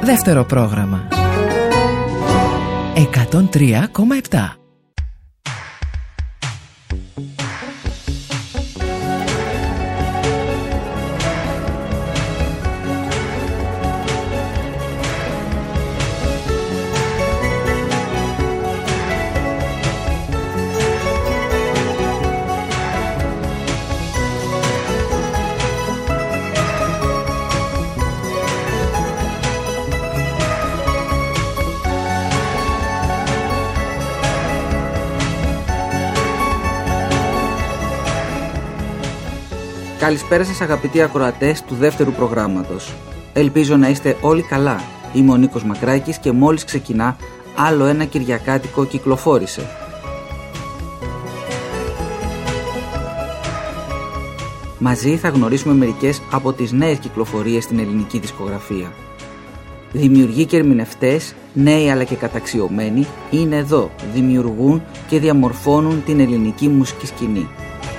Δεύτερο πρόγραμμα 103,7. Καλησπέρα σας αγαπητοί ακροατές του δεύτερου προγράμματος. Ελπίζω να είστε όλοι καλά. Είμαι ο Νίκος Μακράκης και μόλις ξεκινά άλλο ένα κυριακάτικο κυκλοφόρησε. Μαζί θα γνωρίσουμε μερικές από τις νέες κυκλοφορίες στην ελληνική δισκογραφία. Δημιουργοί και ερμηνευτές, νέοι αλλά και καταξιωμένοι, είναι εδώ, δημιουργούν και διαμορφώνουν την ελληνική μουσική σκηνή.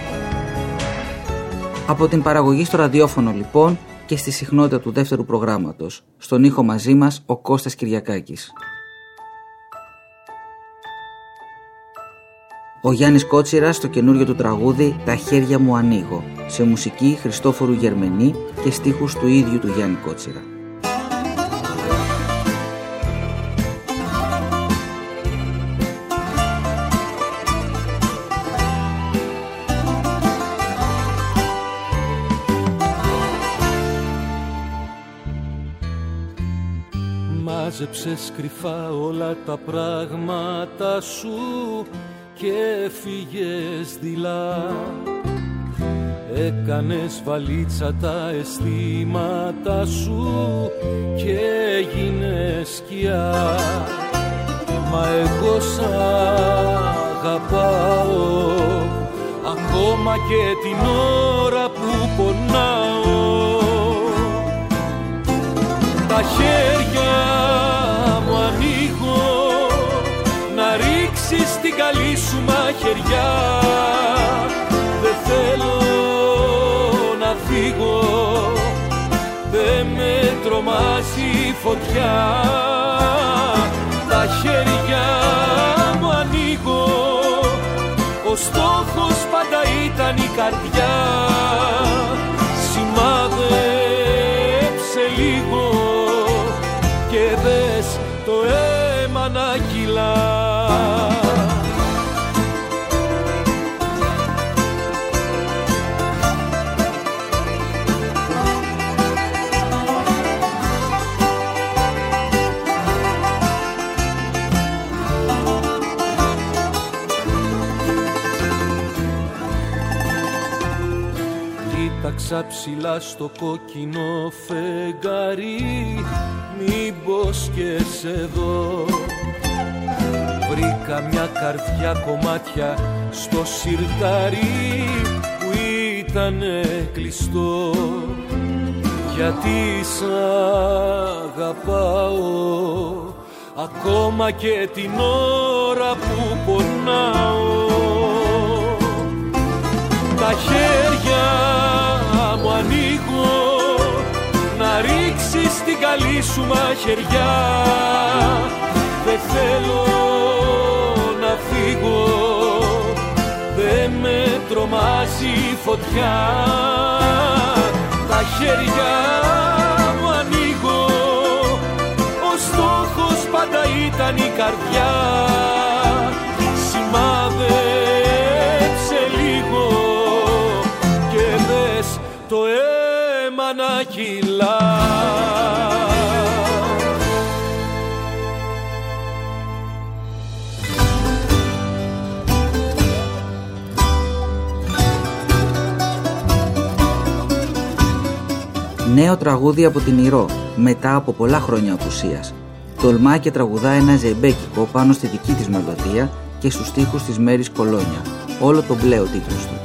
Από την παραγωγή στο ραδιόφωνο λοιπόν και στη συχνότητα του δεύτερου προγράμματος. Στον ήχο μαζί μας ο Κώστας Κυριακάκης. Ο Γιάννης Κότσιρας στο καινούριο του τραγούδι «Τα χέρια μου ανοίγω», σε μουσική Χριστόφορου Γερμενή και στίχους του ίδιου του Γιάννη Κότσιρα. Μάζεψες κρυφά όλα τα πράγματα σου και φύγες δειλά. Έκανες βαλίτσα τα αισθήματα σου και έγινες σκιά. Μα εγώ σ' αγαπάω ακόμα και την ώρα που πονάω. Τα χέρια μου ανοίγω να ρίξεις την καλή σου μαχαιριά. Δεν θέλω να φύγω, δεν με τρομάζει η φωτιά. Τα χέρια μου ανοίγω, ο στόχος πάντα ήταν η καρδιά. Σημάδεψε λίγο και δες το αίμα να κυλά. Κοίταξα ψηλά στο κόκκινο φεγγαρί, μήπως και σε δω. Βρήκα μια καρδιά κομμάτια στο σιρτάρι που ήτανε κλειστό. Γιατί σ' αγαπάω ακόμα και την ώρα που πονάω. Τα χέρια μου ανοίγω να ρίξεις την καλή σου μαχαιριά. Δεν θέλω να φύγω, δεν με τρομάζει η φωτιά. Τα χέρια μου ανοίγω, ο στόχος πάντα ήταν η καρδιά. Σημάδεψε λίγο και δες το αίμα να κυλά. Νέο τραγούδι από την Ηρώ, μετά από πολλά χρόνια απουσίας. Τολμά και τραγουδά ένα ζεμπέκικο πάνω στη δική της μελωδία και στους στίχους της Μέρης Κολόνια. Όλο το μπλε ο τίτλος του.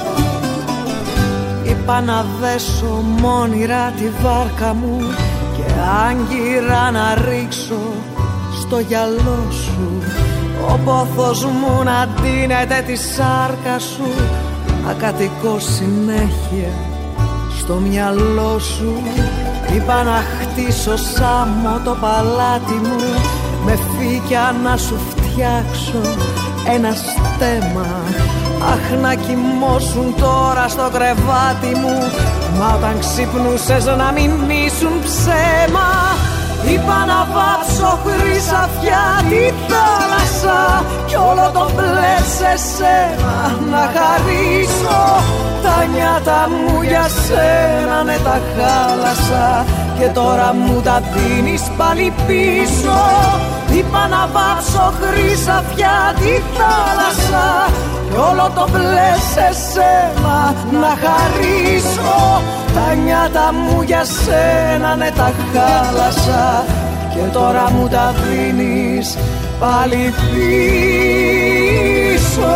Είπα να δέσω μόνιρα τη βάρκα μου και άγκυρα να ρίξω στο γυαλό σου, ο πόθος μου να ντύνεται τη σάρκα σου, να κατοικώ συνέχεια στο μυαλό σου. Είπα να χτίσω σάμο το παλάτι μου, με φύκια να σου φτιάξω ένα στέμα. Αχ, να κοιμώσουν τώρα στο κρεβάτι μου, μα όταν ξυπνούσες να μην ήσουν ψέμα. Είπα να βάψω χρυσαφιά τη θάλασσα κι όλο το μπλε σε σένα να χαρίσω. Τα νιάτα μου για σένα ναι τα χάλασα και τώρα μου τα δίνεις πάλι πίσω. Είπα να βάψω χρυσαφιά τη θάλασσα κι όλο το μπλε σε σένα να χαρίσω. Τα νιάτα μου για σένα ναι τα χάλασα και τώρα μου τα δίνεις πάλι πίσω.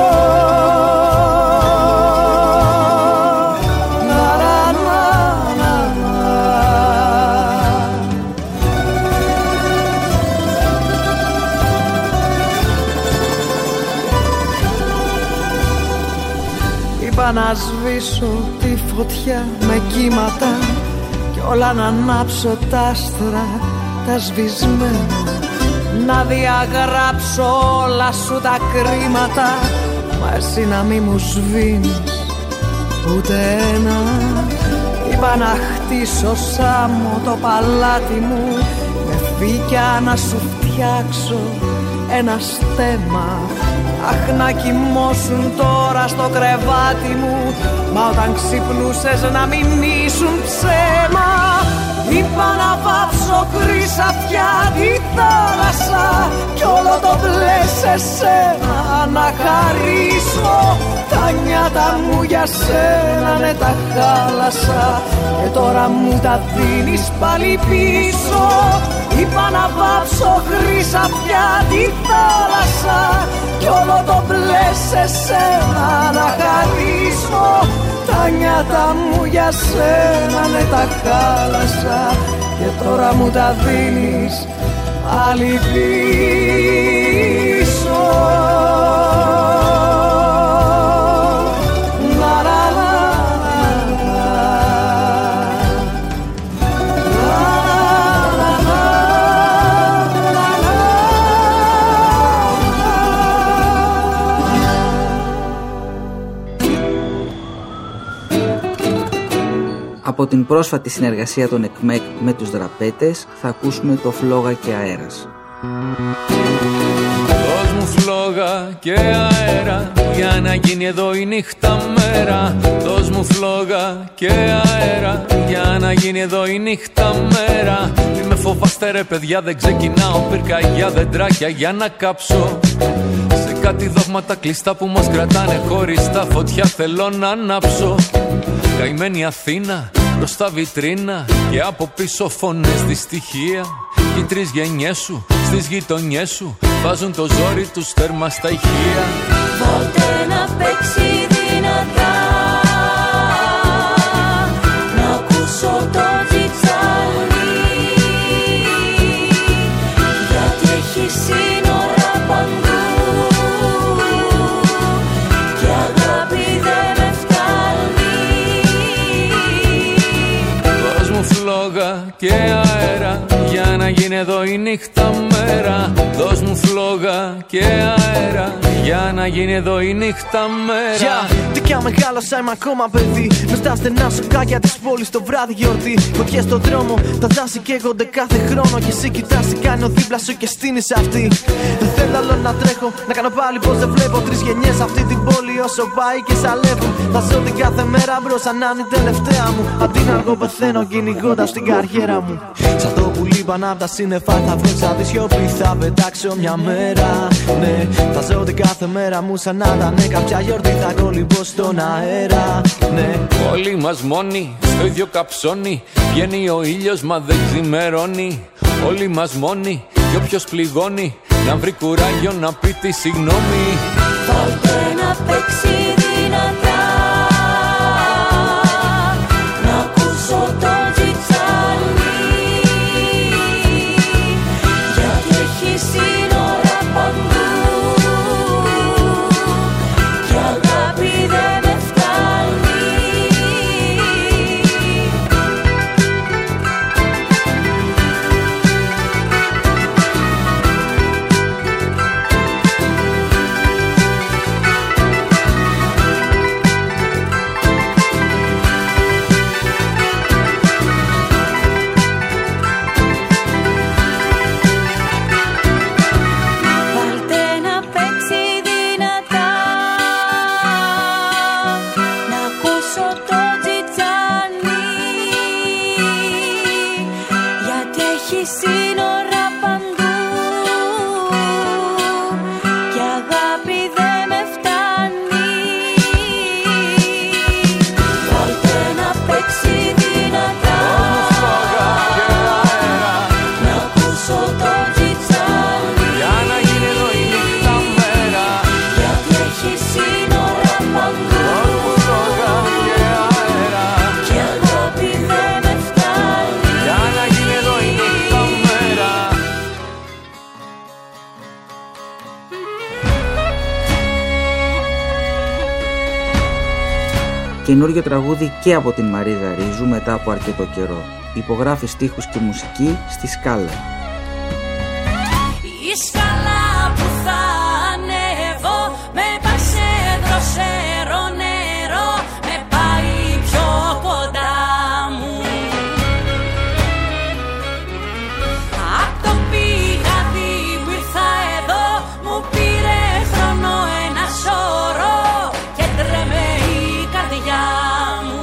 Είπα να σβήσω τη φωτιά με κύματα κι όλα να ανάψω τα άστρα τα σβησμένα, να διαγράψω όλα σου τα κρίματα, μα εσύ να μη μου σβήνεις ούτε ένα. Είπα να χτίσω σάμο το παλάτι μου, με φύκια να σου φτιάξω ένα στέμα. Αχ, να κοιμώσουν τώρα στο κρεβάτι μου, μα όταν ξυπνούσες να μην ήσουν ψέμα. Είπα να βάψω χρυσαφιά τη θάλασσα κι όλο το μπλε σε σένα να χαρίσω. Τα νιάτα μου για σένα ναι τα χάλασα και τώρα μου τα δίνεις πάλι πίσω. Είπα να βάψω χρυσαφιά τη θάλασσα κι όλο το μπλε σε σένα να χαρίσω. Τα νιάτα μου για σένα ναι τα χάλασα και τώρα μου τα δίνεις πάλι πίσω. Από την πρόσφατη συνεργασία των ΕΚΜΕΚ με τους Δραπέτες θα ακούσουμε το Φλόγα και Αέρας. Δώσ' μου φλόγα και αέρα για να γίνει εδώ η νύχτα μέρα. Δώσ' μου φλόγα και αέρα για να γίνει εδώ η νύχτα μέρα. Μη με φοβάστε ρε παιδιά, δεν ξεκινάω πυρκαγιά δεντράκια για να κάψω. Σε κάτι δόγματα κλειστά που μας κρατάνε χωριστά, φωτιά θέλω να ανάψω. Καημένη Αθήνα μπροστά βιτρίνα και από πίσω φωνές δυστυχία. Οι τρεις γενιές σου στις γειτονιές σου βάζουν το ζόρι τους τέρμα στα ηχεία. Πότε να παίξει δυνατά, να ακούσω το τζιτσάλι, γιατί έχει σύνορα παντού και αγάπη δεν με φτάνει. Δώσ' μου φλόγα και αέρα για να γίνει εδώ η νύχτα μέρα. Δώσ' μου φλόγα και αέρα για να γίνει εδώ η νύχτα μέρα. Τι κι αν μεγάλωσα είμαι ακόμα παιδί, μες στα στενά σοκάκια της πόλης το βράδυ γιορτή. Φωτιές στον δρόμο, τα δάση καίγονται κάθε χρόνο και εσύ κοιτάς τι κάνει ο δίπλα σου και στείνεις αυτή. Δεν θέλω άλλο να τρέχω, να κάνω πάλι πως δεν βλέπω. Τρεις γενιές αυτή την πόλη όσο πάει και σαλεύουν. Θα ζω την κάθε μέρα μπρος σαν να είναι η τελευταία μου. Αντί να αργώ πεθαίνω κυνηγώντας την καριέρα μου. Σαν το πουλί πάνω απ' τα σύννεφα θα βγω σαν τη σιωπή, θα πετάξω μια μέρα. Ναι, θα ζω την κάθε μέρα μου σαν να ήταν κάποια γιορτή, θα κολυμπώ στον αέρα. Ναι, όλοι μας μόνοι στο ίδιο καψόνι, βγαίνει ο ήλιος μα δεν ξημερώνει. Όλοι μας μόνοι κι όποιος πληγώνει να βρει κουράγιο να πει τη συγγνώμη. Πότε να παίξει δυνατά, να ακούσω το τζιτσάλι, έχει σύνορα παντού και αγάπη δεν με φτάνει. Βάλτε να παίξει δυνατά, να ακούσω το τζιτσάλι, για να γίνει εδώ η νύχτα μέρα, γιατί έχει σύνορα παντού και αγάπη δεν με φτάνει. για να γίνει εδώ η νύχτα μέρα. Καινούριο τραγούδι και από την Μαρίδα Ρίζου μετά από αρκετό καιρό. Υπογράφει στίχους και μουσική στη Σκάλα. Η σκάλα που θα ανέβω με πάει σε δροσερό νερό, με πάει πιο κοντά μου. Απ' το πηγαδί που ήρθα εδώ μου πήρε χρόνο ένα σωρό και τρέμε η καρδιά μου.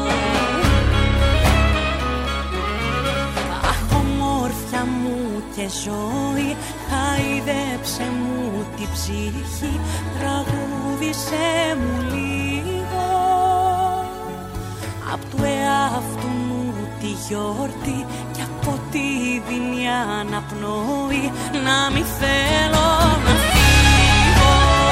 Αχ, ομόρφια μου και ζωή, χάιδεψε μου την ψυχή, τραγούδισε μου λίγο απ' του εαυτού μου τη γιορτή και από τη δίνει αναπνοή, να μη θέλω να φύγω.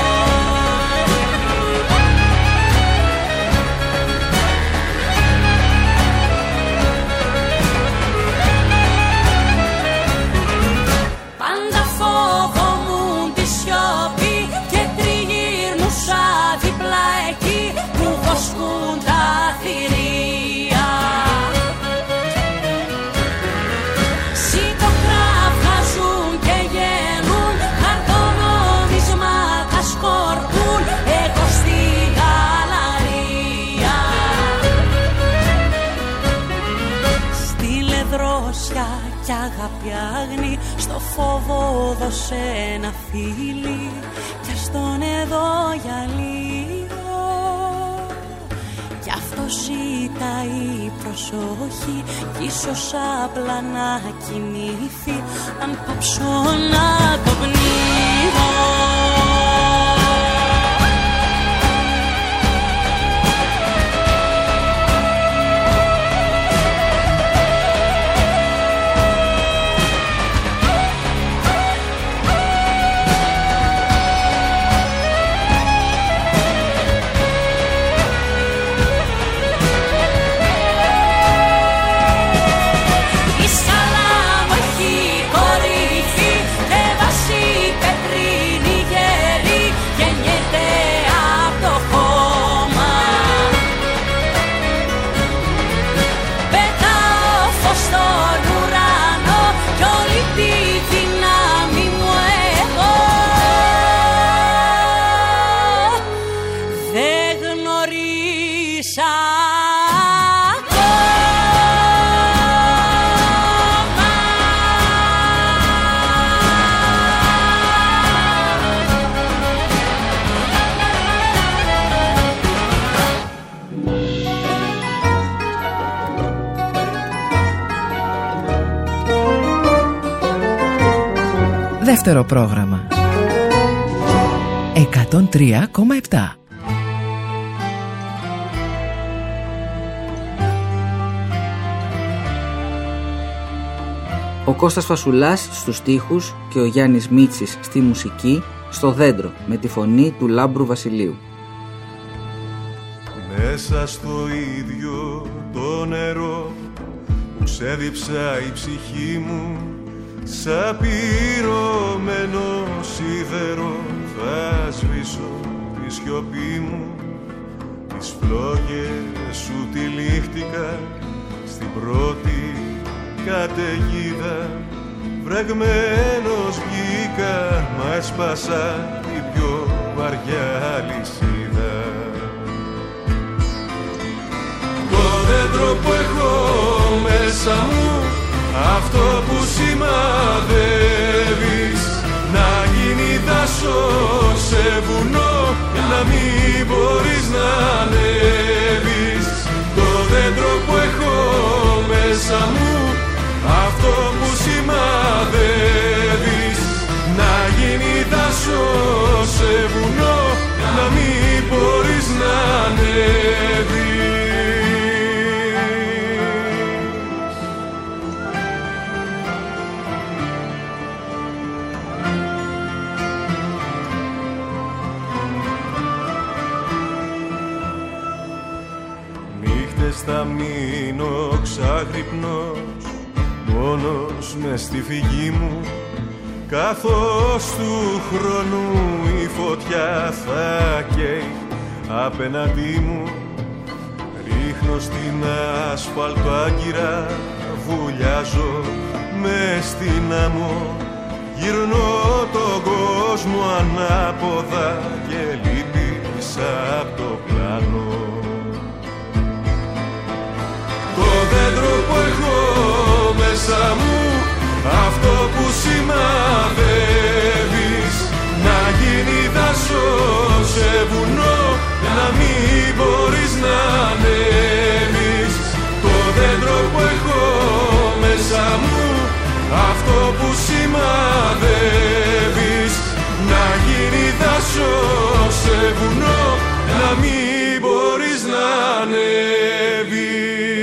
Πάντα φόβομουν τη σιωπή και τριγύρνουσα δίπλα εκεί που βοσκούν τα θηρία. Σιτοκραυγάζουν και γελούν, χαρτονομίσματα σκορπούν, εγώ στη γαλαρία. Στείλε δρόσια κι αγάπη άγνη, στο φόβο δώσε ένα φίλι κι ας τον εδώ για λίγο. Κι αυτό ζητάει προσοχή κι ίσως απλά να κοιμήθει αν πάψω να το πνίγω. Η σκάλα μου έχει κορυφή και βάση πετρίνη γερή, γεννιέται απ' το χώμα. Πετάω φως στον ουρανό κι όλη τη δύναμη μου εγώ δεν γνωρίσα. Δεύτερο πρόγραμμα 103,7. Ο Κώστας Φασουλάς στους στίχους και ο Γιάννης Μίτσης στη μουσική, στο δέντρο με τη φωνή του Λάμπρου Βασιλείου. Μέσα στο ίδιο το νερό που ξέδιψα η ψυχή μου, σαν πυρωμένο σίδερο θα σβήσω τη σιωπή μου. Τις φλόγες σου τυλίχτηκα στην πρώτη καταιγίδα, βρεγμένος βγήκα μα έσπασα την πιο βαριά λυσίδα. Το δέντρο που έχω μέσα μου, αυτό που σημαδεύεις, να γίνει δάσος σε βουνό, να μην μπορείς να ανέβεις. Το δέντρο που έχω μέσα μου, αυτό που σημαδεύεις, θα μείνω ξαγρυπνός, μόνος μες στη φυγή μου, καθώς του χρόνου η φωτιά θα καίει απέναντί μου. Ρίχνω στην ασφάλτο άγκυρα, βουλιάζω μες στην άμμο, γυρνώ τον κόσμο ανάποδα και λείπεις απ' το πλάνο. Το δέντρο που έχω μέσα μου, αυτό που σημαδεύεις, να γίνει δάσος σε βουνό, να μην μπορείς να ανέβεις. Το δέντρο που έχω μέσα μου, αυτό που σημαδεύεις, να γίνει δάσος σε βουνό, να μην μπορείς να ανέβεις.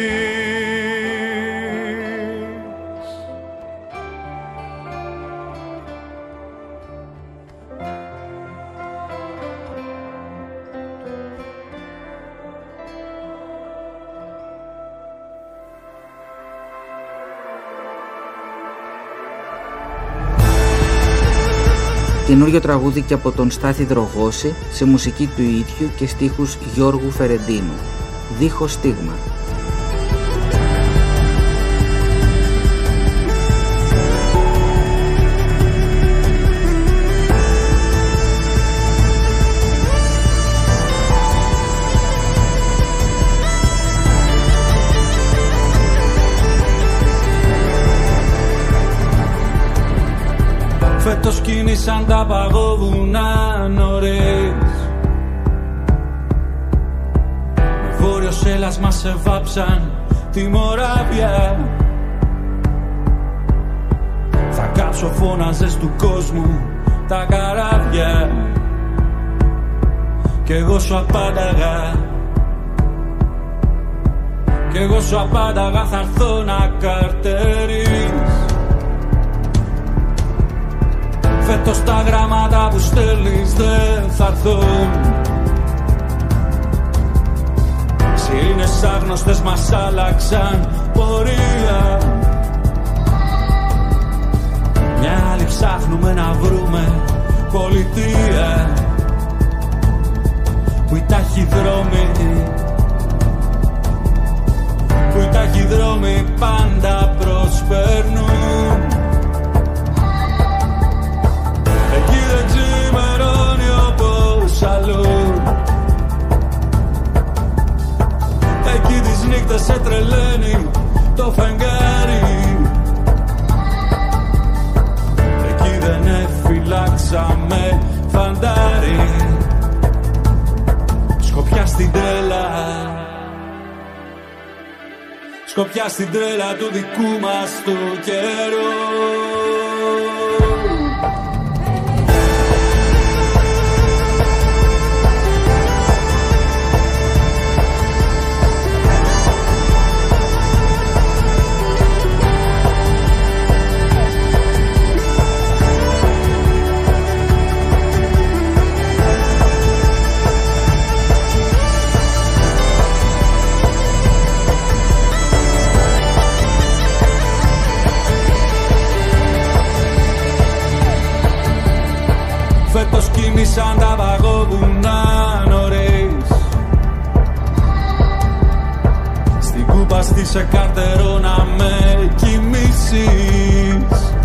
Καινούριο τραγούδι και από τον Στάθη Δρογώση, σε μουσική του ίδιου και στίχους Γιώργου Φερεντίνου. Δίχως στίγμα. Φέτος κίνησαν τα παγόβουνα νωρίς, με βόρειος έλας μας εβάψαν τη Μοράβια. Θα κάψω φώναζες του κόσμου τα καράβια, κι εγώ σου απάνταγα, κι εγώ σου απάνταγα θα έρθω να καρτερείς. Φέτος τα γράμματα που στέλνεις δεν θα έρθουν, σιρήνες άγνωστες μας άλλαξαν πορεία. Μια άλλη ψάχνουμε να βρούμε πολιτεία, που οι ταχυδρόμοι, που οι ταχυδρόμοι πάντα προσπερνούν. Εκεί δεν ξημερώνει όπως αλλού, εκεί τις νύχτες σε τρελαίνει το φεγγάρι. Εκεί δεν εφυλάξαμε φαντάρι, σκοπιά στην τρέλα, σκοπιά στην τρέλα του δικού μας του καιρού. Φέτος κίνησαν τα παγόβουνα νωρίς, στην κούπα στήσε καρτερό να με κοιμήσεις.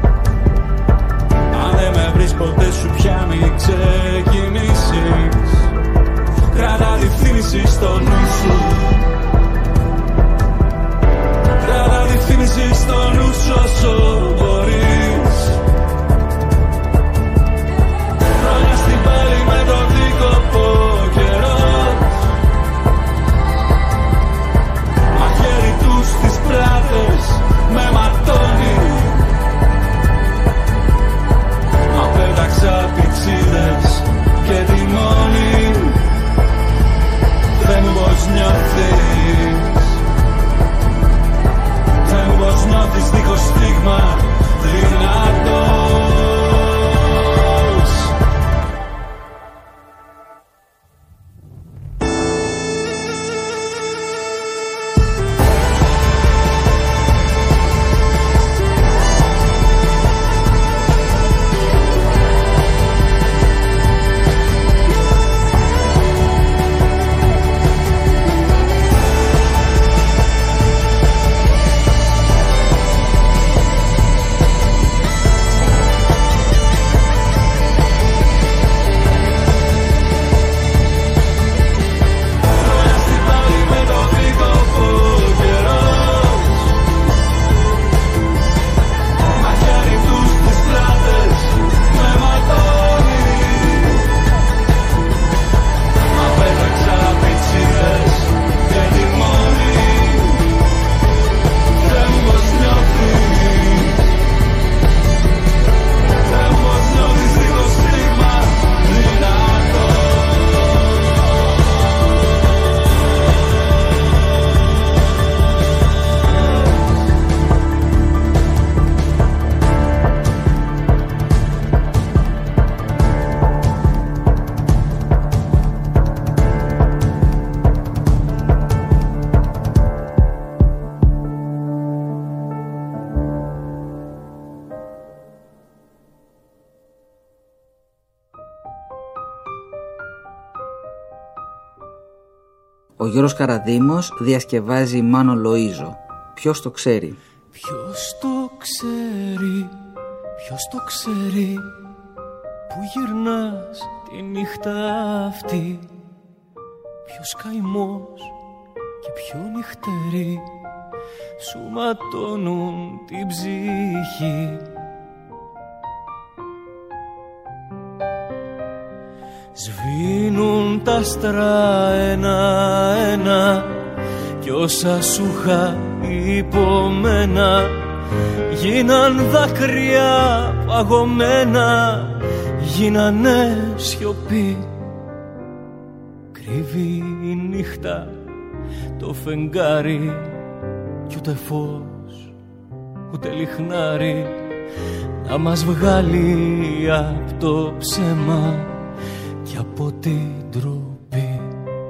Αν δεν με βρεις ποτέ σου πια μη ξεκινήσεις, κράτα τη θύμηση στο νου σου, κράτα τη θύμηση στο νου σου όσο μπορείς. Χρόνια στην πάλη με το δίκοπο καιρός, μαχαίρι του στις πλάτες με ματώνει. Μα πέταξα πιτσίδες και τιμόνι, δεν μου πως νιώθεις, δεν μου πως νιώθεις δίχως στίγμα δυνατός. Ο Γιώργος Καραδήμος διασκευάζει Μάνο Λοΐζο. Ποιος το ξέρει? Ποιος το ξέρει, ποιος το ξέρει, που γυρνάς τη νύχτα αυτή, ποιος καημός και ποιο νυχτερί σου ματώνουν την ψυχή. Σβήνουν τα άστρα ένα-ένα κι όσα σου είχα υπομένα γίναν δάκρυα παγωμένα, γίνανε σιωπή. Κρύβει η νύχτα το φεγγάρι κι ούτε φως ούτε λιχνάρι να μας βγάλει απ' το ψέμα και από την ντροπή.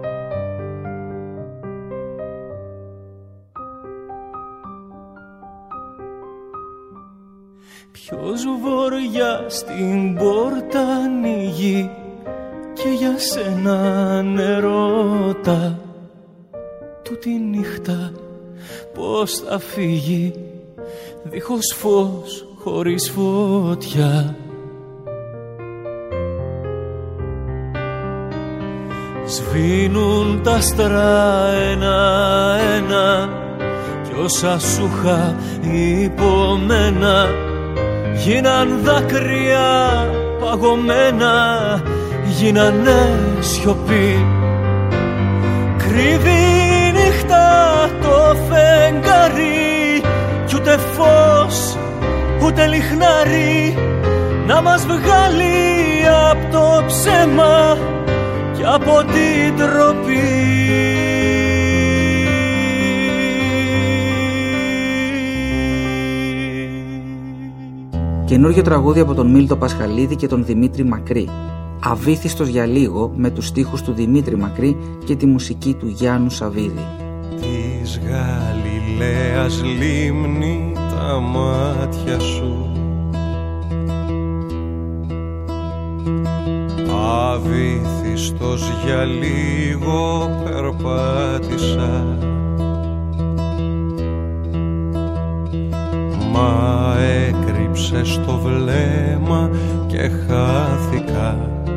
Ποιος βοριά στην πόρτα ανοίγει και για σένα νερότα, τούτη νύχτα πώς θα φύγει δίχως φως, χωρίς φωτιά. Σβήνουν τα άστρα ένα-ένα κι όσα σου είχα υπομένα γίναν δάκρυα παγωμένα, γίνανε σιωπή. Κρύβει η νύχτα το φεγγάρι κι ούτε φως ούτε λιχνάρι να μας βγάλει απ' το ψέμα και από την ντροπή. Καινούργιο τραγούδι από τον Μίλτο Πασχαλίδη και τον Δημήτρη Μακρύ. Αβύθιστος για λίγο, με τους στίχους του Δημήτρη Μακρύ και τη μουσική του Γιάννου Σαββίδη. Της Γαλιλαίας λίμνη τα μάτια σου, αβύθιστος για λίγο περπάτησα, μα έκρυψε στο βλέμμα και χάθηκα.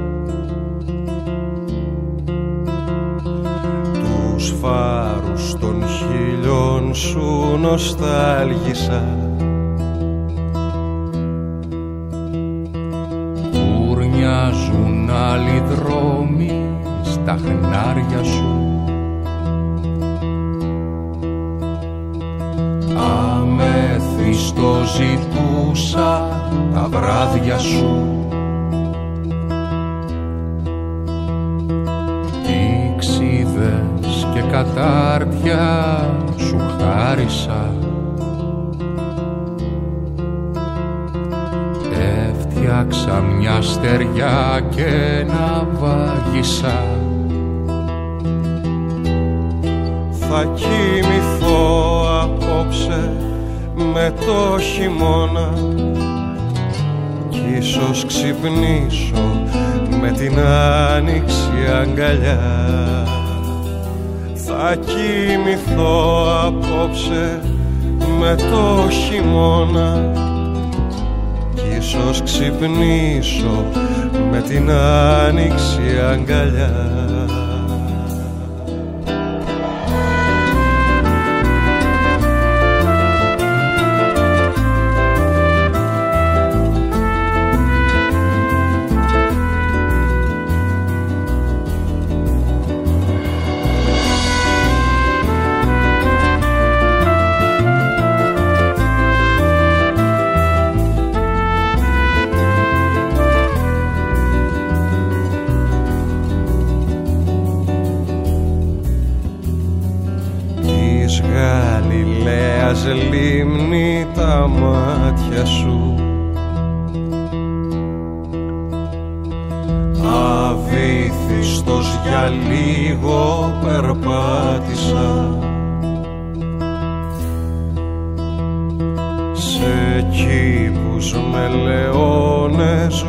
Τους φάρους των χείλιων σου νοστάλγησα, κουρνιάζουν άλλοι δρόμοι στα χνάρια σου, αμέθιστο ζητούσα τα βράδια σου. Ήξιδες και κατάρτια σου χάρισα, έφτιαξα μια στεριά και να βάγισα. Θα κοιμηθώ απόψε με το χειμώνα κι ίσως ξυπνήσω με την άνοιξη αγκαλιά. Θα κοιμηθώ απόψε με το χειμώνα κι ίσως ξυπνήσω με την άνοιξη αγκαλιά. Λίμνη τα μάτια σου, αβύθιστος για λίγο περπάτησα, σε κήπους με λεώνες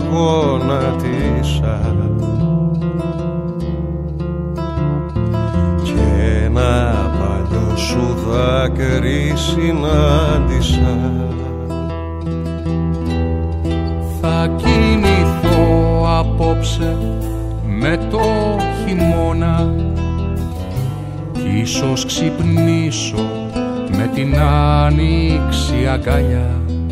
γονατίσα και σου δάκρυ συνάντησα. Θα κινηθώ απόψε με το χειμώνα κι ίσως ξυπνήσω με την άνοιξη αγκαλιά.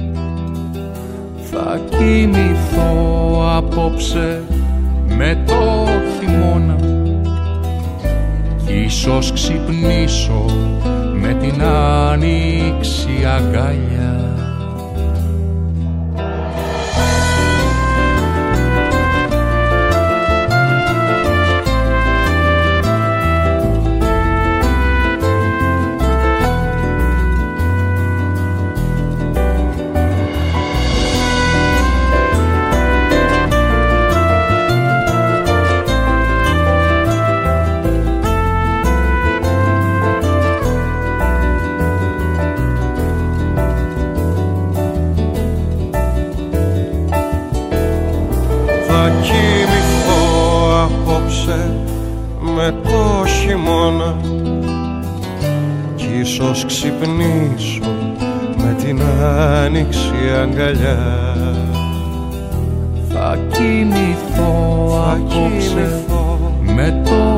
Θα κοιμηθώ απόψε με το χειμώνα κι ίσως ξυπνήσω με την άνοιξη αγκαλιά. Με το χειμώνα κι ίσως ξυπνήσω με την άνοιξη αγκαλιά. Θα κοιμηθώ απόψε με το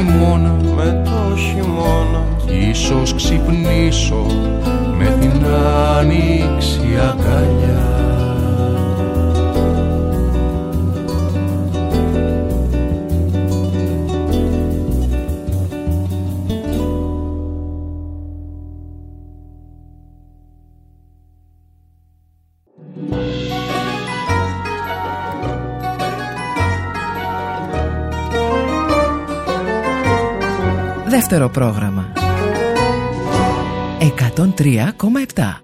χειμώνα κι ίσως ξυπνήσω με την άνοιξη αγκαλιά. Δεύτερο πρόγραμμα 103,7.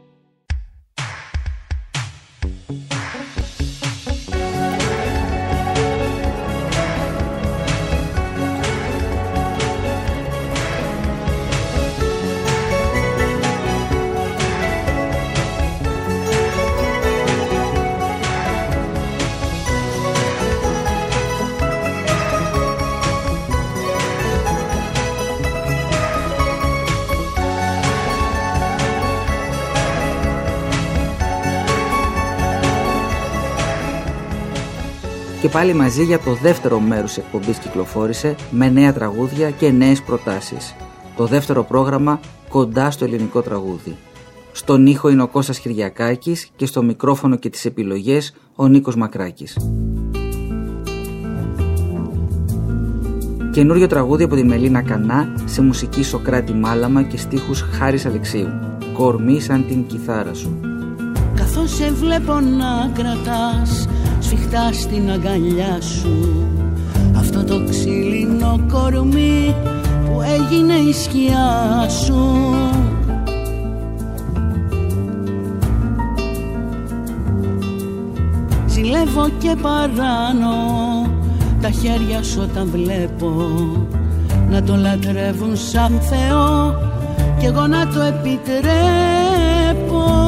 Και πάλι μαζί για το δεύτερο μέρος εκπομπής κυκλοφόρησε με νέα τραγούδια και νέες προτάσεις. Το δεύτερο πρόγραμμα κοντά στο ελληνικό τραγούδι. Στον ήχο είναι ο Κώστας Κυριακάκης και στο μικρόφωνο και τις επιλογές ο Νίκος Μακράκης. Καινούριο τραγούδι από τη Μελίνα Κανά σε μουσική Σοκράτη Μάλαμα και στίχους Χάρης Αλεξίου. Κορμί σαν την κιθάρα σου. Καθώς σε βλέπω να κρατάς σφιχτά στην αγκαλιά σου αυτό το ξύλινο κορμί που έγινε η σκιά σου, ζηλεύω και παράνω τα χέρια σου όταν βλέπω να το λατρεύουν σαν Θεό κι εγώ να το επιτρέπω.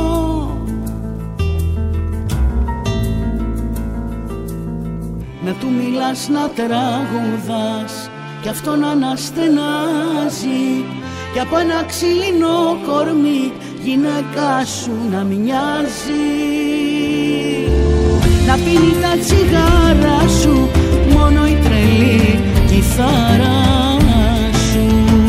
Να του μιλάς, να τραγουδάς κι αυτό να αναστενάζει και από ένα ξύλινο κορμί γυναίκα σου να μοιάζει. Να πίνει τα τσιγάρα σου μόνο η τρελή κιθάρα σου.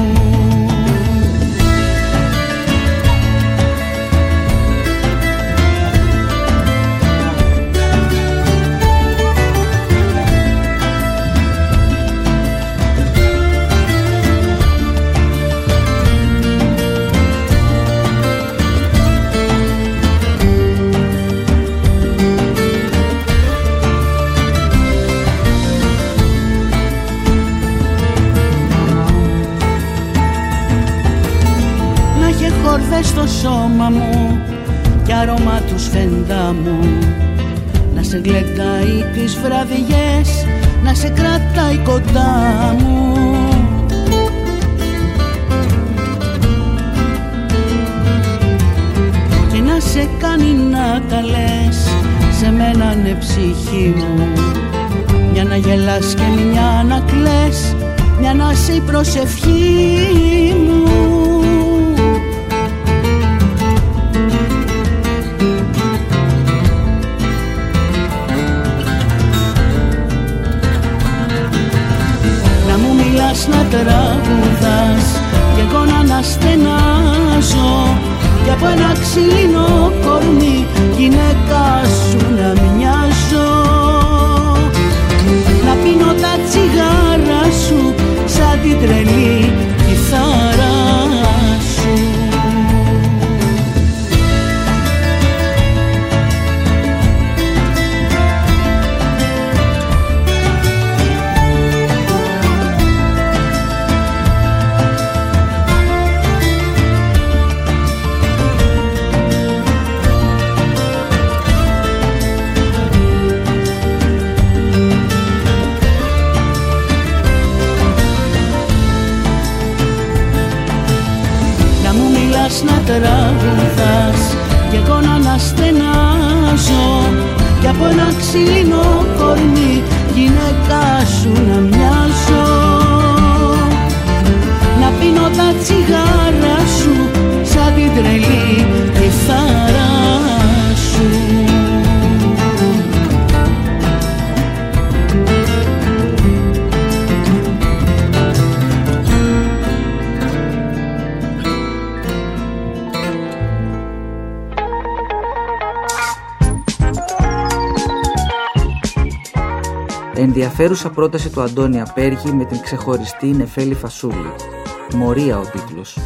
Στο σώμα μου κι άρωμα του σφεντά μου, να σε γλεντάει τις βραδιές, να σε κρατάει κοντά μου. Και να σε κάνει να τα λες, σε μένα είναι ψυχή μου, μια να γελάς και μια να κλαις, μια να είσαι η προσευχή μου. να στενάζω και από ένα ξύλινο κορμί γυναίκα σου να μοιάζω. Να πίνω τα τσιγάρα σου σαν την τρελή κιθάρα σου. Να τραγουδάς κι εγώ να αναστενάζω κι από ένα ξύλινο κορμί γυναίκα σου να μοιάζω. Να πίνω τα τσιγάρα σου σαν την τρελή κιθάρα σου. Ενδιαφέρουσα πρόταση του Αντώνη Απέργη με την ξεχωριστή Νεφέλη Φασούλη. Μορία ο τίτλος.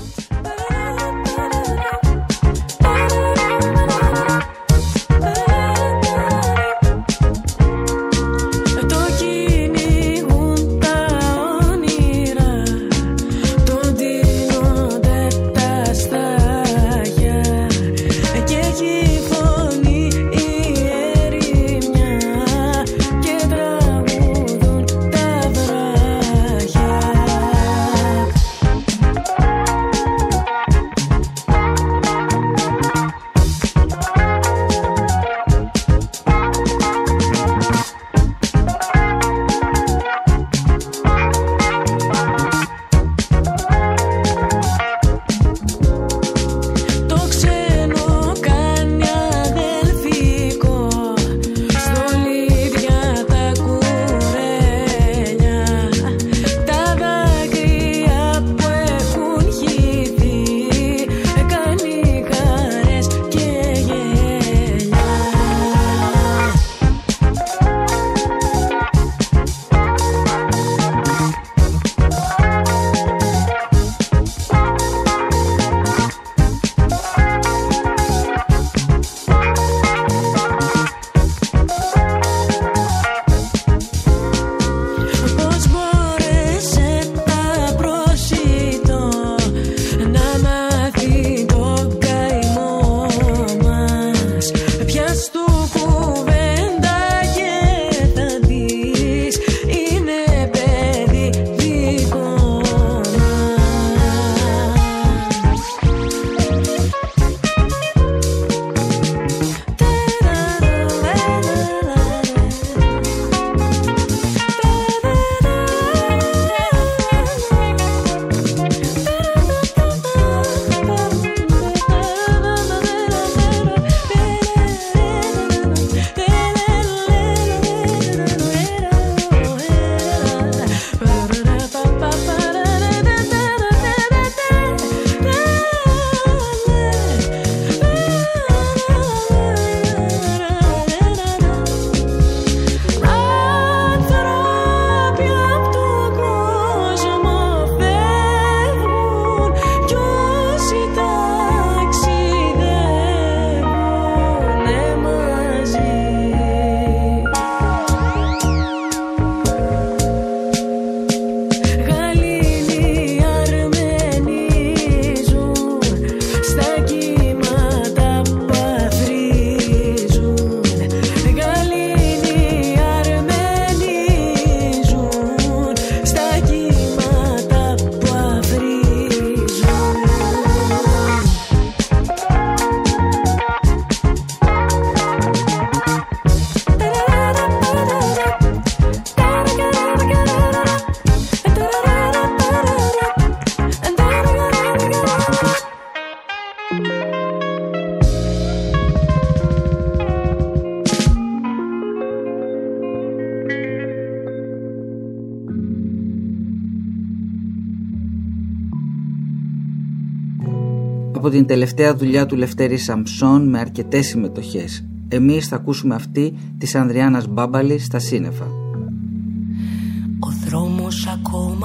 από την τελευταία δουλειά του Λευτέρη Σαμψόν με αρκετές συμμετοχές. Εμείς θα ακούσουμε αυτή της Ανδριάννας Μπάμπαλης στα σύννεφα. Ο δρόμος ακόμα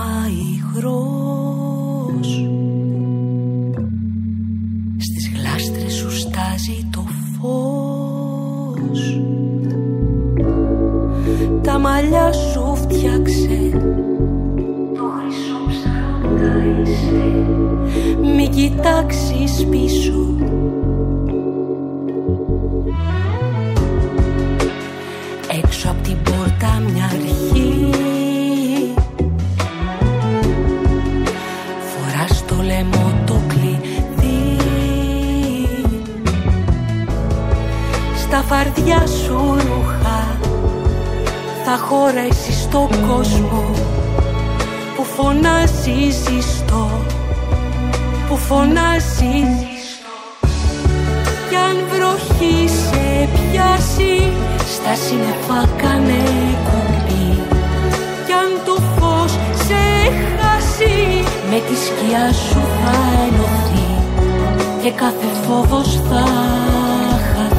υγρός, στις γλάστρες σου στάζει το φως, τα μαλλιά σου φτιάξε, το χρυσό ψαρόντα είσαι, μη κοιτάξεις πίσω. Έξω απ' την πόρτα μια αρχή, φοράς στο λαιμό το κλειδί, στα φαρδιά σου ρούχα θα χωρέσεις στον κόσμο που φωνάζει ζεστό, που φωνάζει ζεστό. Κι αν βροχή σε πιάσει, στα σύννεφα κάνε κουμπί. Κι αν το φως σε χάσει, με τη σκιά σου θα ενωθεί και κάθε φόβος θα χαθεί.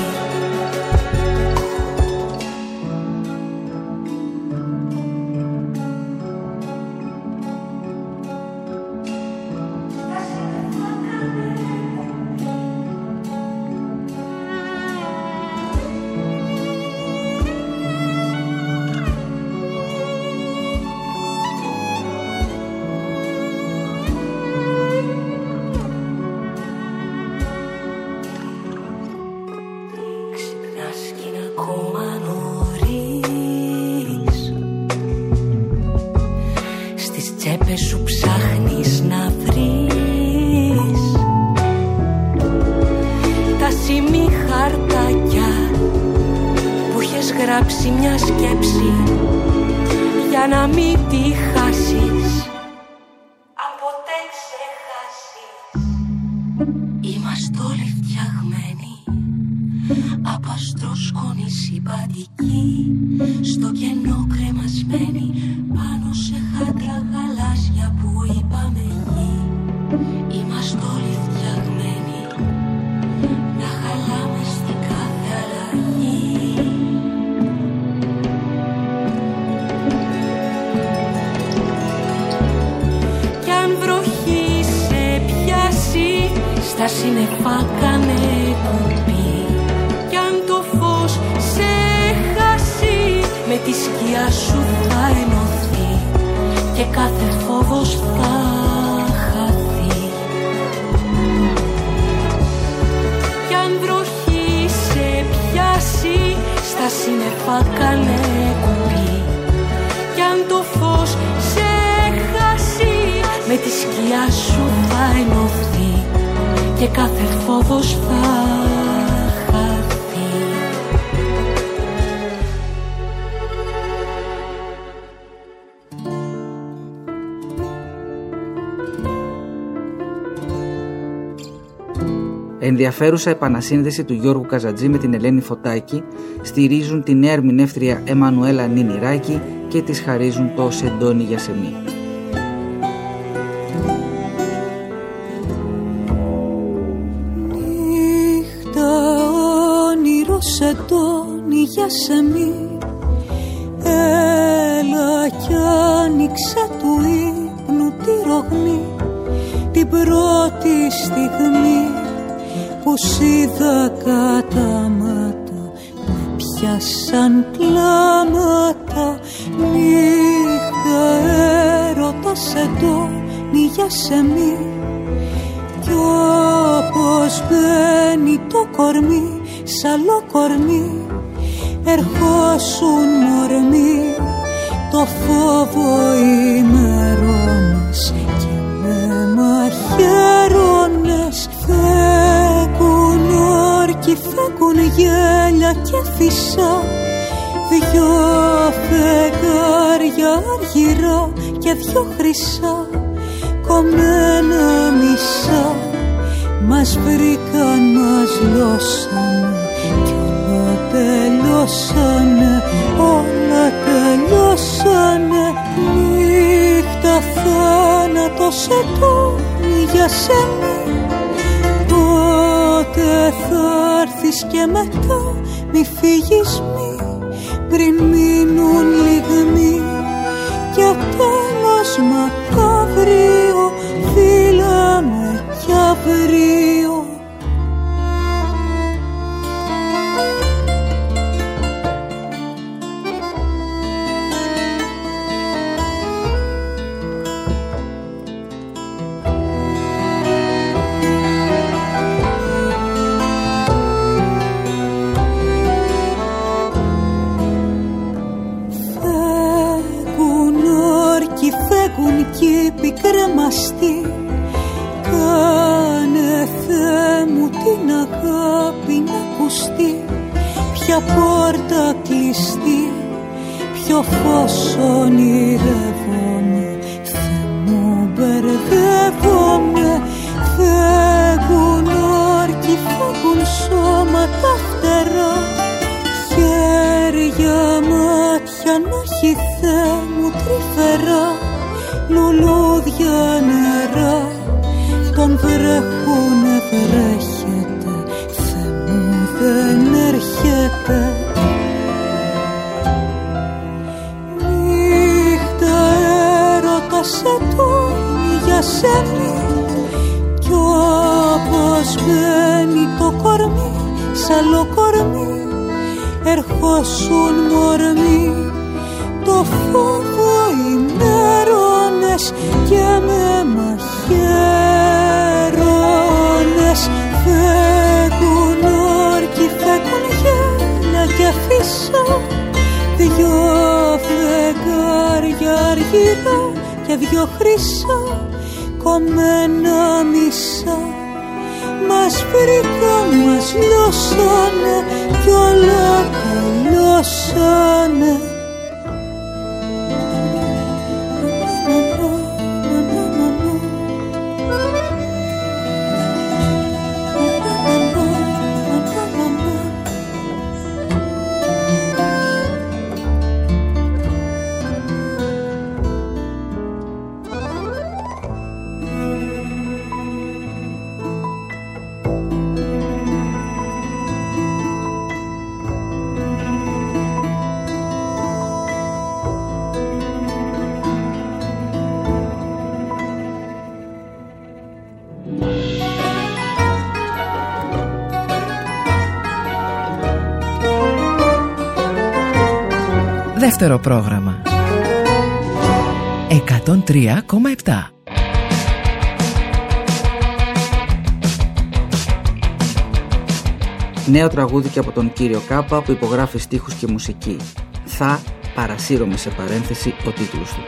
Στα σύννεφα κάνε κουμπί. Κι αν το φως σε χάσει, με τη σκιά σου θα ενωθεί και κάθε φόβος θα χαθεί. Κι αν βροχή σε πιάσει, στα σύννεφα κάνε κουμπί. Κι αν το φως σε χάσει, με τη σκιά σου θα ενωθεί και κάθε φόβος θα χαθεί. Ενδιαφέρουσα επανασύνδεση του Γιώργου Καζατζή με την Ελένη Φωτάκη στηρίζουν τη νέα ερμηνεύτρια Εμμανουέλα Νινιράκη και της χαρίζουν το Σεντόνι για σεμί. Σεντόνι για σεμί, έλα κι άνοιξε του ύπνου τη ρογμή. Την πρώτη στιγμή που σ' είδα κατάματα, με πιάσαν κλάματα. Νύχτα έρωτα σεντόνι για σεμί, κι όπως μπαίνει το κορμί σ' άλλο κορμί, ερχόσουν ορμοί, το φόβο ημερώνες και με μαχαίρωνες. Φέγγουν όρκοι, φέγγουν γέλια και φυσά, δυο φεγγάρια αργυρά και δυο χρυσά, κομμένα μισά. Μας βρήκαν, μας λώσανε κι όλα τελειώσανε, όλα τελειώσανε. Νύχτα θάνατο σεντόνι για σεμί, Πότε θα έρθεις και μετά μη φύγεις πριν μείνουν λιγμοί και τέλος μακάβριο φύλαμε κι αύριο. Κήποι κρεμαστή, κάνε Θεέ μου την αγάπη να ακουστεί. Ποια πόρτα κλειστή, ποιο φως ονειρεύομαι. Θεέ μου μπερδεύομαι. Φεύγουν όρκοι, φεύγουν σώματα φτερά, χέρια, μάτια να έχει Θεέ μου τρυφερά. Λουλούδια νερά τον βρέχουνε βρέχεται. Θεέ μου δεν έρχεται. Νύχτα έρωτας ετώνει για σένα κι όπως μπαίνει το κορμί σ' άλλο κορμί ερχόσουν μορμοί. Το φόβο ημέρωνες και με μαχαίρωνες. Φεύγουν όρκοι, φεύγουν γέλα και αφήσα δυο φεγγάρια αργυρά και δυο χρυσά κομμένα μισά. Μας βρήκαν, μας λιώσανε κι όλα τελειώσανε. Δεύτερο πρόγραμμα 103,7. Νέο τραγούδι και από τον κύριο Κάπα που υπογράφει στίχους και μουσική. Θα παρασύρωμαι σε παρένθεση ο τίτλος του.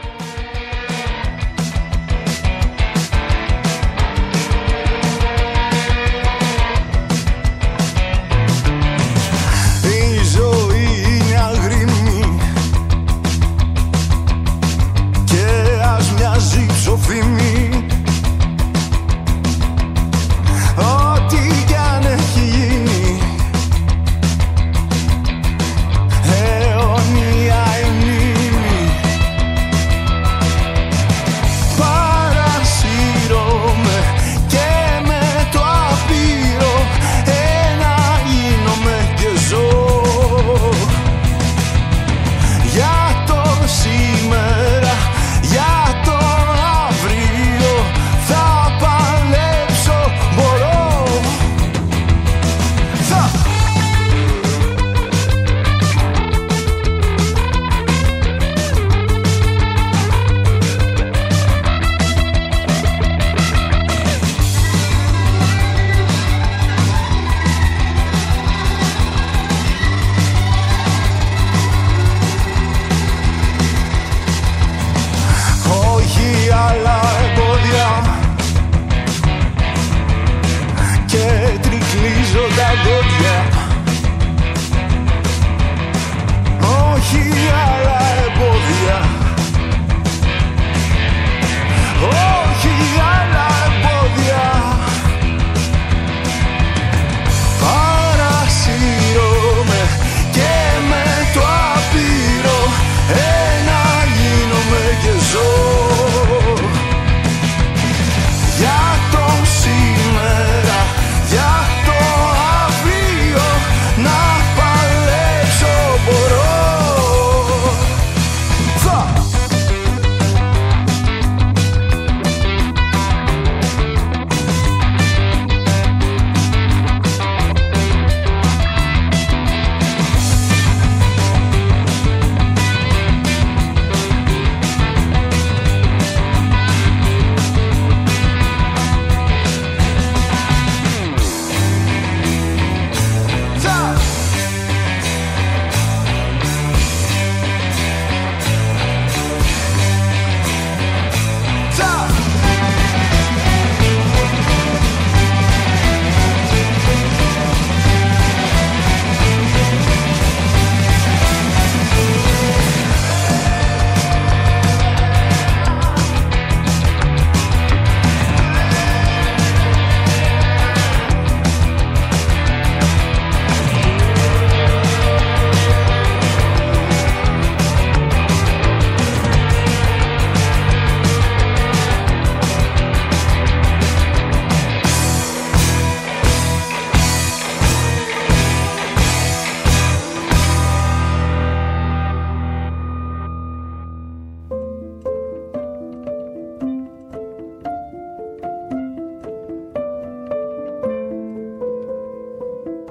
Αιώνια η μνήμη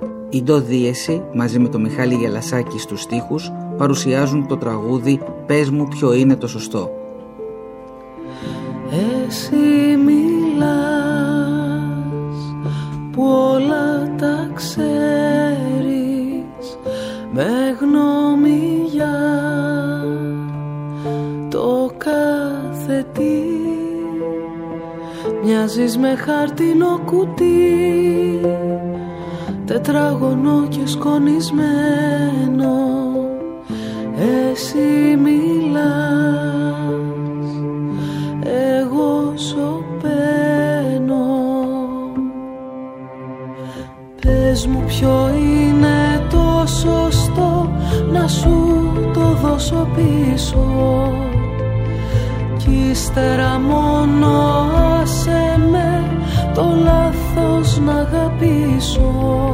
Η Ντο Δίεση μαζί με τον Μιχάλη Γελασάκη στους στίχους παρουσιάζουν το τραγούδι «Πες μου ποιο είναι το σωστό». Εσύ μιλάς που όλα τα ξέρεις, με γνώμη για το κάθε τι. Μοιάζεις με χαρτινό κουτί, τετράγωνο και σκονισμένο. Εσύ μιλάς, εγώ σωπαίνω. Πες μου ποιο είναι το σωστό, να σου το δώσω πίσω. Κι ύστερα μόνο άσε με το λάθος να αγαπήσω.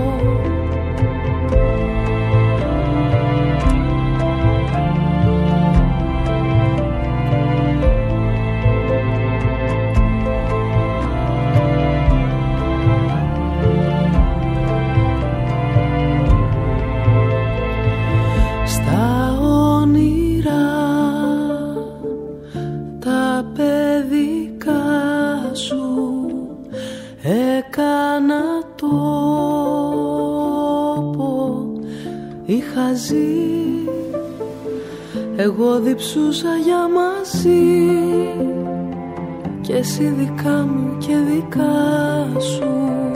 Εγώ διψούσα για μαζί και εσύ δικά μου και δικά σου.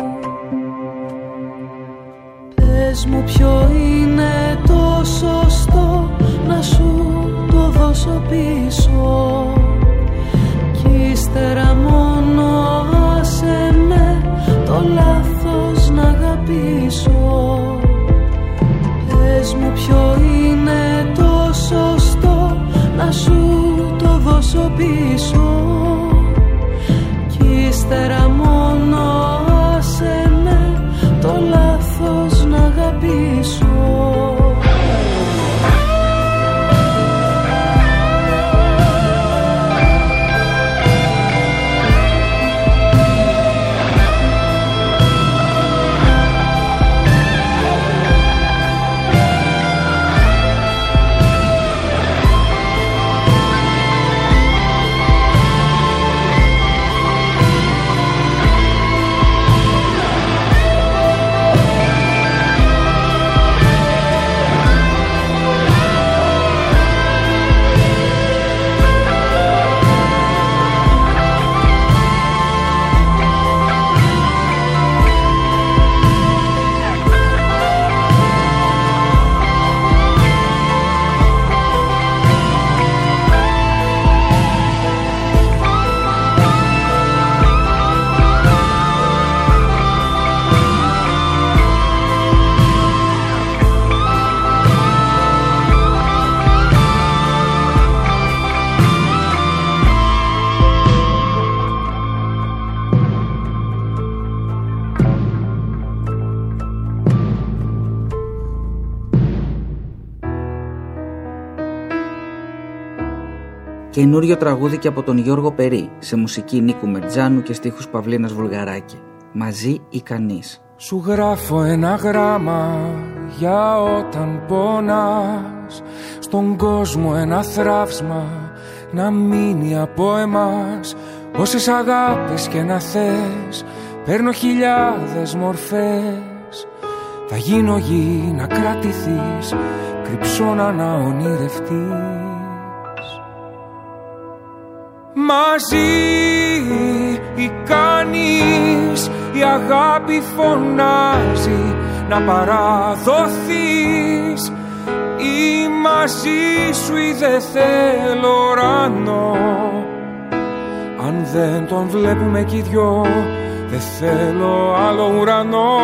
Πες μου ποιο είναι το σωστό, να σου το δώσω πίσω. Κι ύστερα μόνο άσε με το λάθος να αγαπήσω. Πες μου ποιο είναι το σωστό, να σου το δώσω πίσω. Κι ύστερα μόνο άσε με το λάθος να αγαπήσω. Καινούριο τραγούδι και από τον Γιώργο Περί, σε μουσική Νίκου Μερτζάνου και στίχους Παυλίνας Βουλγαράκη. Μαζί ή κανείς. Σου γράφω ένα γράμμα για όταν πονάς, στον κόσμο ένα θράψμα να μείνει από εμάς. Όσες αγάπες και να θες, παίρνω χιλιάδες μορφές. Θα γίνω γη να κρατηθείς, κρυψώνα να ονειρευτείς. Μαζί ή κανείς, η αγάπη φωνάζει να παραδοθείς. Ή μαζί σου ή δεν θέλω ουρανό. Αν δεν τον βλέπουμε κι οι δυο, δεν θέλω άλλο ουρανό.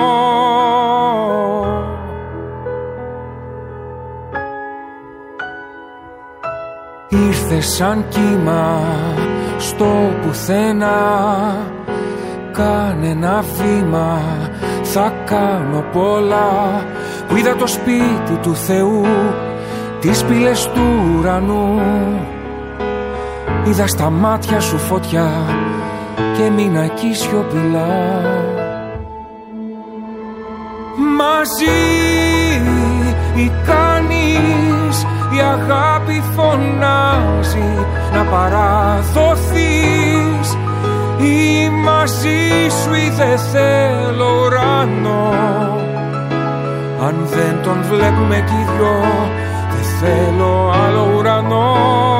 Ήρθες σαν κύμα στο πουθενά, κάνε ένα βήμα, θα κάνω πολλά. Που είδα το σπίτι του Θεού, τις πύλες του ουρανού. Είδα στα μάτια σου φωτιά και μείνα εκεί σιωπηλά. μαζί ή κανείς. Η αγάπη φωνάζει να παραδοθείς. Ή μαζί σου ή δεν θέλω ουρανό. Αν δεν τον βλέπουμε κι οι δυο, δεν θέλω άλλο ουρανό.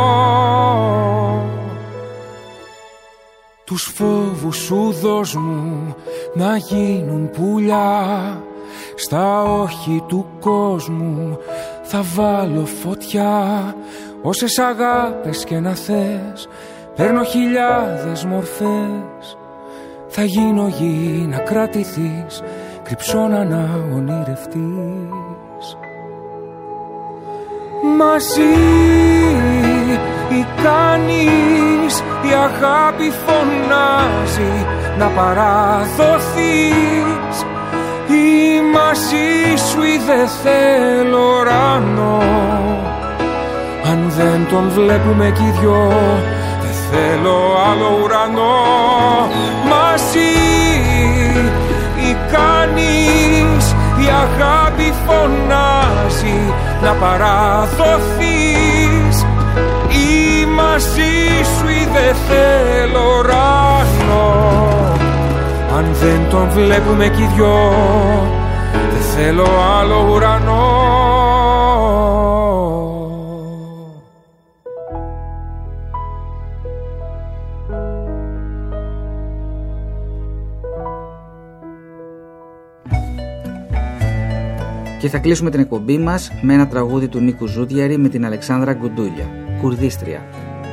Τους φόβους σου δώσ' μου να γίνουν πουλιά. Στα όχι του κόσμου θα βάλω φωτιά. Όσες αγάπες και να θες, παίρνω χιλιάδες μορφές. Θα γίνω γη να κρατηθείς, κρυψώνα να ονειρευτείς. Μαζί ή κανείς. Η αγάπη φωνάζει να παραδοθείς. Ή μαζί σου ή δεν θέλω ουρανό. Αν δεν τον βλέπουμε κι οι δυο, δεν θέλω άλλο ουρανό. Μαζί ή κανείς. Η αγάπη φωνάζει να παραδοθείς. Ή μαζί σου ή δεν θέλω ουρανό. Αν δεν τον βλέπουμε κι οι δυο, δεν θέλω άλλο ουρανό. Και θα κλείσουμε την εκπομπή μας με ένα τραγούδι του Νίκου Ζούδιαρη με την Αλεξάνδρα Γκουντούλια, Κουρδίστρια.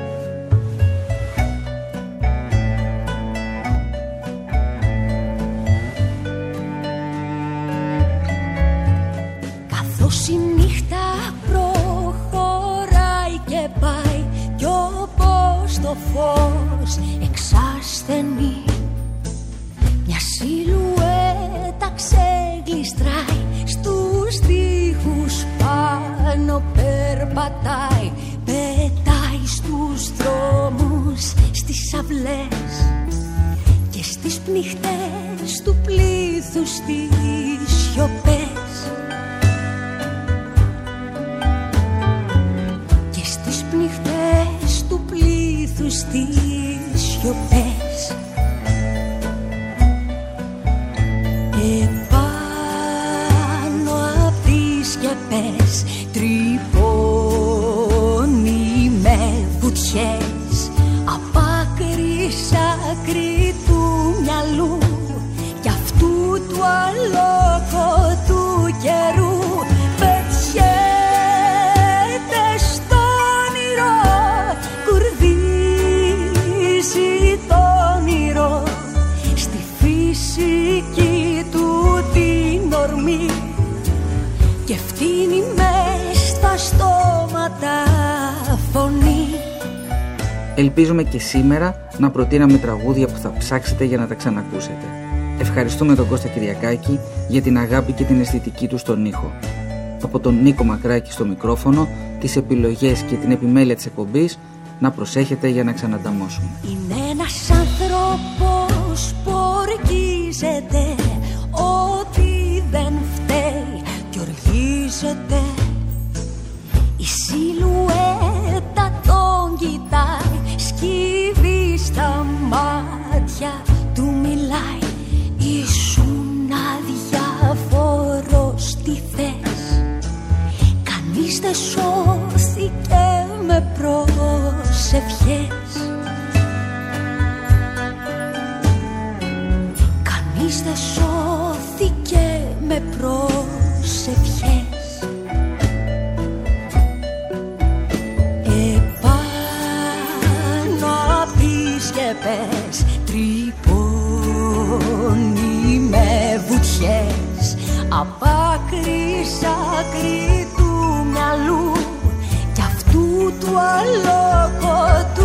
Καθώς η νύχτα προχωράει και πάει, κι όπως το φως εξασθενεί, μια σιλουέτα ξεγλιστράει, στους τοίχους πάνω περπατάει, πετάει στους δρόμους, στις αυλές και στις πνιχτές του πλήθους τις σιωπές. Και στις πνιχτές του πλήθους τις σιωπές. Σκεπές τρυπώνει με βουτιές, απ' άκρη σ' άκρη του μυαλού κι αυτού του αλόκοτου καιρού. Πετιέται στο όνειρο, κουρδίζει το όνειρο, στη φυσική του την ορμή και φτύνει μες στα στόματα φωνή. Ελπίζουμε και σήμερα να προτείναμε τραγούδια που θα ψάξετε για να τα ξανακούσετε. Ευχαριστούμε τον Κώστα Κυριακάκη για την αγάπη και την αισθητική του στον ήχο. Από τον Νίκο Μακράκη στο μικρόφωνο, τις επιλογές και την επιμέλεια της εκπομπής, να προσέχετε για να ξανανταμώσουμε. Είναι ένας άνθρωπος που ορκίζεται ότι δεν φταίει κι οργίζεται. Η σιλουέτα τον κοιτάει, σκύβει στα μάτια του μιλάει. Ήσουν αδιάφορος, τι θες? Κανείς δεν σώθηκε με προσευχές. Κανείς δεν σώθηκε με προσευχές. Επάνω απ' τις σκεπές τρυπώνει με βουτιές, απ' άκρη σ' άκρη του μυαλού κι αυτού του αλόκοτου